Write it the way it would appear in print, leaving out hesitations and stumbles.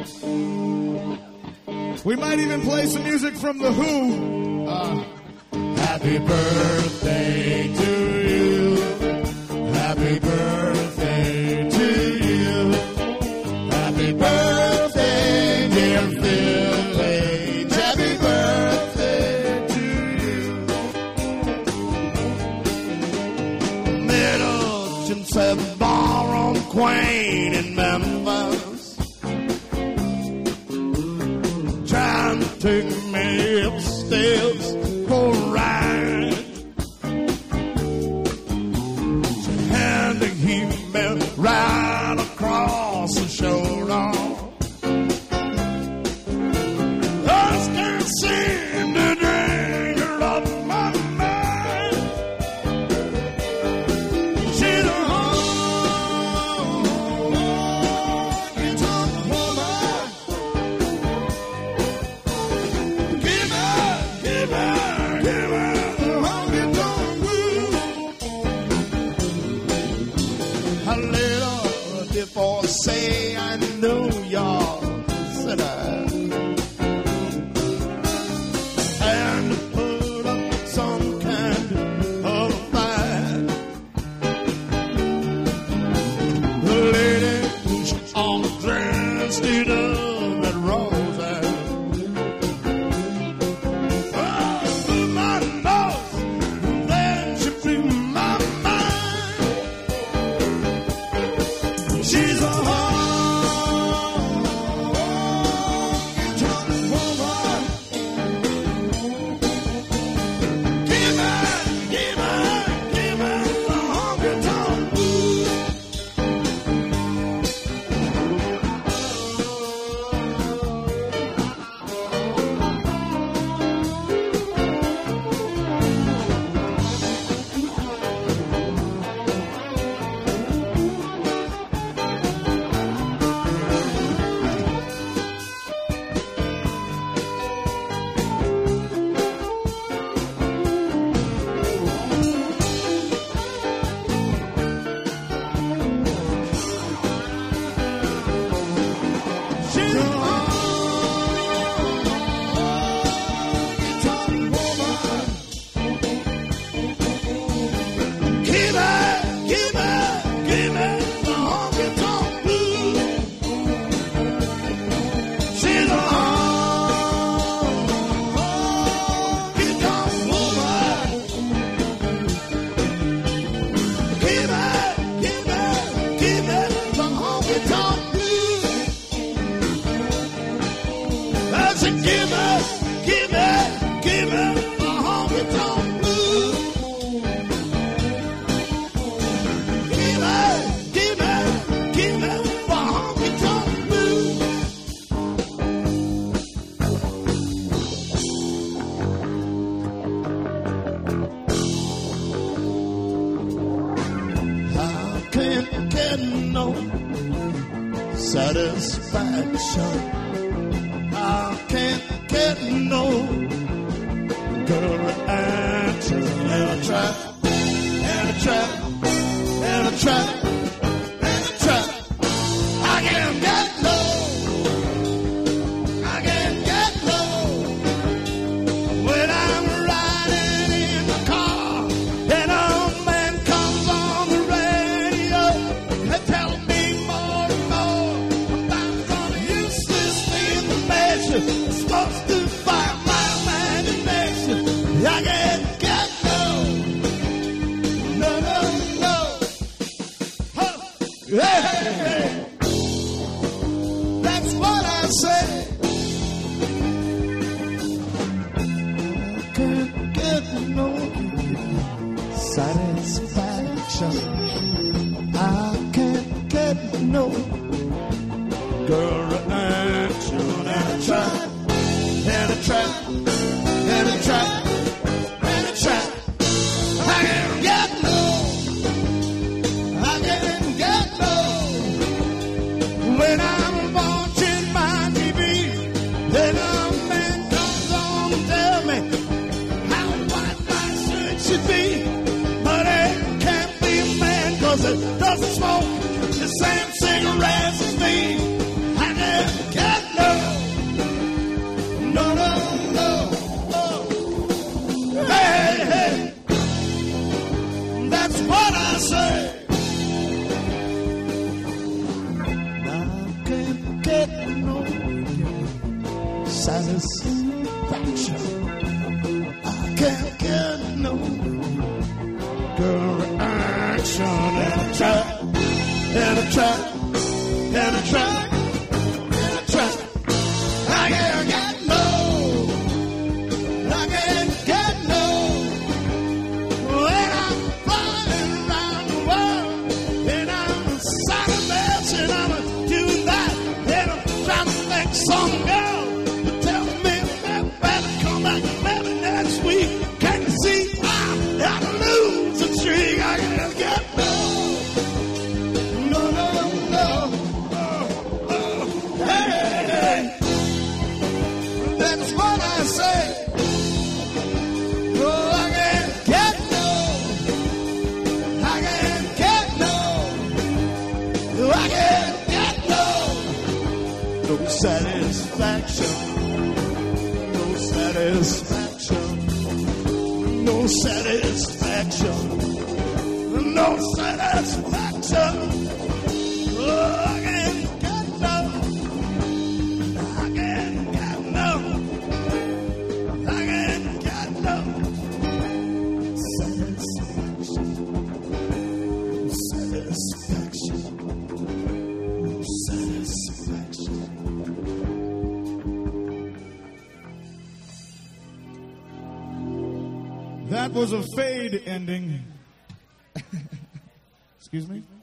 We might even play some music from The Who. Happy birthday to you. Happy birthday to you. Happy birthday, dear Phil. Happy birthday to you. Middleton said Ballroom Queen in Memphis, trying to take me upstairs for a ride. She had to keep me right across the shoulder. I can't seem to drink her off my mind. She's a honky-tonk woman. Give her the honky-tonk blues. I let her before I say I know y'all, said I. And put up some kind of fight. The lady, she's all dressed in that rose eye. My nose, then she blew my mind. She's a honky-tonk woman. Give me the honky-tonk blues. She's a honky-tonk woman. Give me the honky-tonk blues. She's a honky-tonk woman. Give me the honky-tonk blues. I said, give me the honky-tonk blues. Give me the honky-tonk blues. I can't get no satisfaction. I can't get no girl answer. And I try, and I try, and I try, and I try. I can't get no, I can't get no. When I'm riding in the car and a man comes on the radio and tells me more and more about some useless information supposed to fire my imagination. I can't get no, no, no, no. Huh. Hey, hey, hey. That's what I say. I can't get no satisfaction. I can't get no girl answer. And I try, and I try, and I try, and I try. I can't get no, I can't get no. When I'm watching my TV, then a man comes on and tells me how white my shirt should be. But it can't be a man 'cause it doesn't smoke the same cigarettes as me. I can't get get no satisfaction. I can't get no girl action. And I try, and I try, and I try, and I try. I can't get no, I can't get no. When I'm flying around the world, and I'm side of this, and I'm doing that, and I'm trying to make some girl to tell me that better come back maybe next week. Can you see I gotta lose the streak? I can't get no. That's what I say. Oh, I can't get no. I can't get no. I can't get no. No satisfaction. No satisfaction. No satisfaction. No satisfaction. Oh, I can't get no. I can't get no. I can't get no satisfaction. No satisfaction. No satisfaction. That was a fade ending. Excuse me?